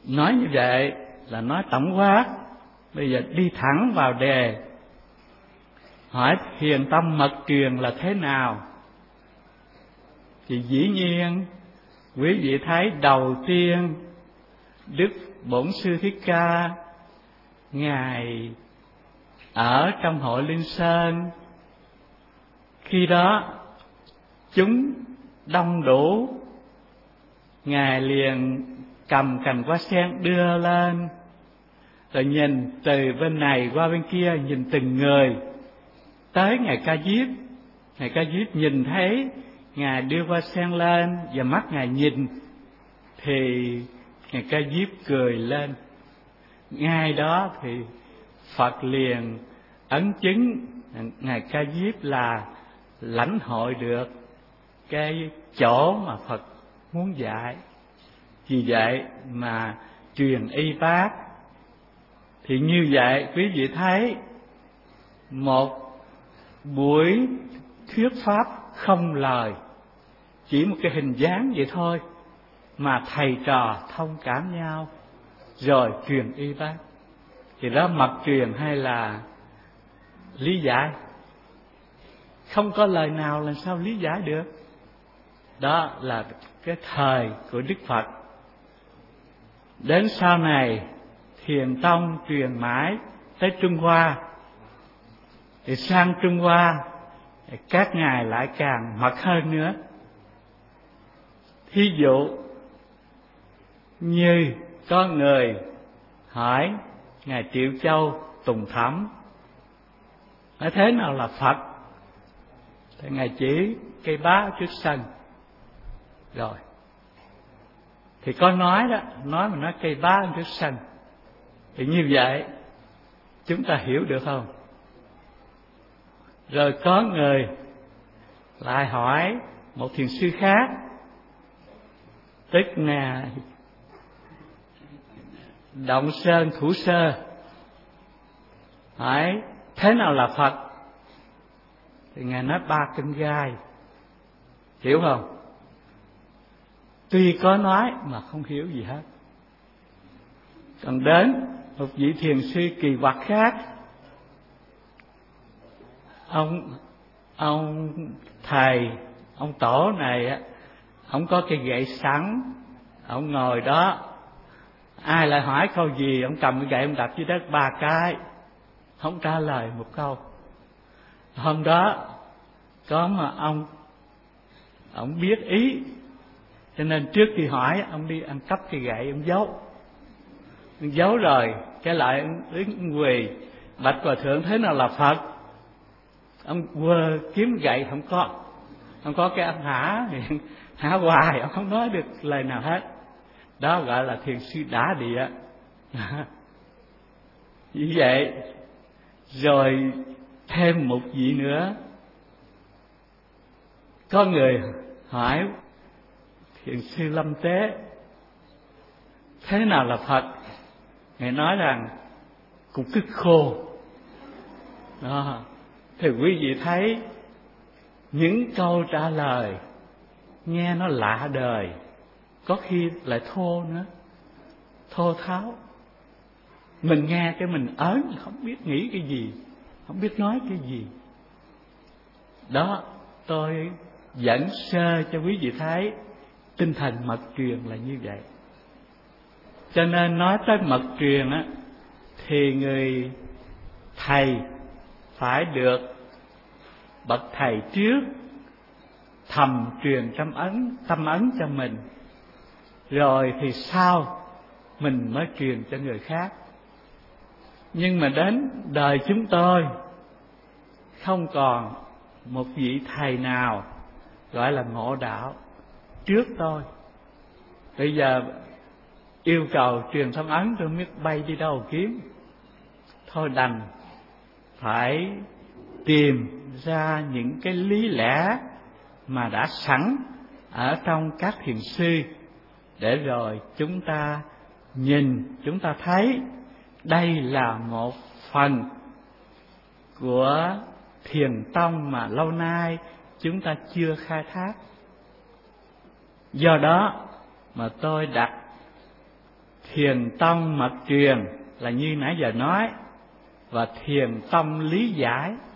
Nói như vậy là nói tổng quát. Bây giờ đi thẳng vào đề, hỏi thiền tông mật truyền là thế nào? Thì dĩ nhiên quý vị thấy đầu tiên Đức Bổn Sư Thích Ca Ngài ở trong hội Linh Sơn, khi đó chúng đông đủ, Ngài liền cầm cành hoa sen đưa lên, rồi nhìn từ bên này qua bên kia, nhìn từng người tới Ngài Ca Diếp. Ngài Ca Diếp nhìn thấy Ngài đưa hoa sen lên và mắt Ngài nhìn, thì Ngài Ca Diếp cười lên. Ngay đó thì Phật liền ấn chứng Ngài Ca Diếp là lãnh hội được cái chỗ mà Phật muốn dạy. Vì vậy mà truyền y bác. Thì như vậy quý vị thấy một buổi thuyết pháp không lời, chỉ một cái hình dáng vậy thôi mà thầy trò thông cảm nhau rồi truyền y bác. Thì đó mật truyền hay là lý giải? Không có lời nào làm sao lý giải được. Đó là cái thời của Đức Phật. Đến sau này Thiền tông truyền mãi tới Trung Hoa, thì sang Trung Hoa các ngài lại càng mật hơn nữa. Thí dụ như có người hỏi Ngài Triệu Châu Tùng Thẩm, nói thế nào là Phật? Thì Ngài chỉ cây bá trước sân. Rồi thì có nói đó, nói mà nói cây bá trước sân, thì như vậy chúng ta hiểu được không? Rồi có người lại hỏi một thiền sư khác, tức là Động Sơn Thủ Sơ, hỏi thế nào là Phật? Thì Ngài nói 3 kinh gai. Hiểu không? Tuy có nói mà không hiểu gì hết. Còn đến một vị thiền sư kỳ quặc khác, ông thầy, ông tổ này á, ông có cây gậy sẵn, ông ngồi đó, ai lại hỏi câu gì ông cầm cái gậy ông đập dưới đất 3 cái, không trả lời một câu. Hôm đó có mà ông biết ý, cho nên trước khi hỏi ông đi ăn cắp cây gậy, ông giấu rồi cái lại đứng quỳ bạch hòa thượng thế nào là Phật. Ông quơ kiếm gậy không có cái ông hả hoài, ông không nói được lời nào hết. Đó gọi là thiền sư đả địa. Như vậy rồi thêm một vị nữa, có người hỏi thiền sư Lâm Tế thế nào là Phật? Ngài nói rằng cục cứt khô. Đó. Thì quý vị thấy những câu trả lời nghe nó lạ đời, có khi lại thô nữa, thô tháo. Mình nghe cái mình ớn, không biết nghĩ cái gì, không biết nói cái gì. Đó, tôi dẫn sơ cho quý vị thấy tinh thần mật truyền là như vậy. Cho nên nói tới mật truyền á, thì người thầy phải được bậc thầy trước thầm truyền tâm ấn cho mình, rồi thì sau mình mới truyền cho người khác. Nhưng mà đến đời chúng tôi không còn một vị thầy nào gọi là ngộ đạo trước tôi. Bây giờ yêu cầu truyền tâm ấn tôi biết bay đi đâu kiếm, thôi đành phải tìm ra những cái lý lẽ mà đã sẵn ở trong các thiền sư, để rồi chúng ta nhìn, chúng ta thấy đây là một phần của thiền tông mà lâu nay chúng ta chưa khai thác. Do đó mà tôi đặt thiền tông mật truyền là như nãy giờ nói, và thiền tông lý giải